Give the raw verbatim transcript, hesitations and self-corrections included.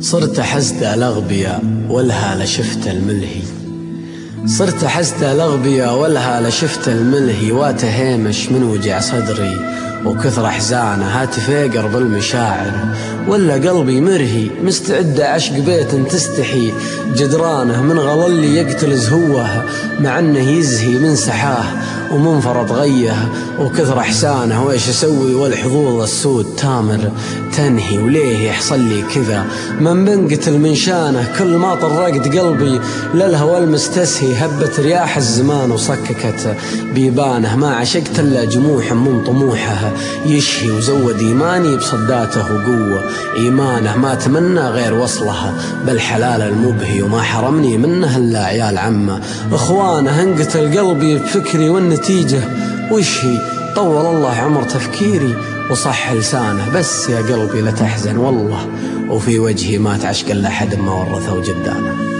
صرت حسد الأغبياء والها لشفت الملهي صرت حسد الأغبياء والها لشفت الملهي واتهامش من وجع صدري وكثر أحزانه هاتف يقرب المشاعر ولا قلبي مرهي مستعد عشق بيت تستحي جدرانه من غللي يقتل زهوه مع انه يزهي من سحاه ومنفرط غيه وكثر احسانه ويش اسوي والحظوظ السود تامر تنهي وليه يحصل لي كذا من بنقتل من شانه كل ما طرقت قلبي للهوى المستسهي هبت رياح الزمان وصككت بيبانه ما عشقت الا جموح من طموحه يشهي وزود ايماني بصداته وقوه ايمانه ما تمنى غير وصلها بالحلال المبهي وما حرمني منه الا عيال عمه اخوانه انقتل قلبي بفكري والنتيجه وش هي طول الله عمر تفكيري وصح لسانه بس يا قلبي لا تحزن والله وفي وجهي ما تعشق الا حد ما ورثه جدانه.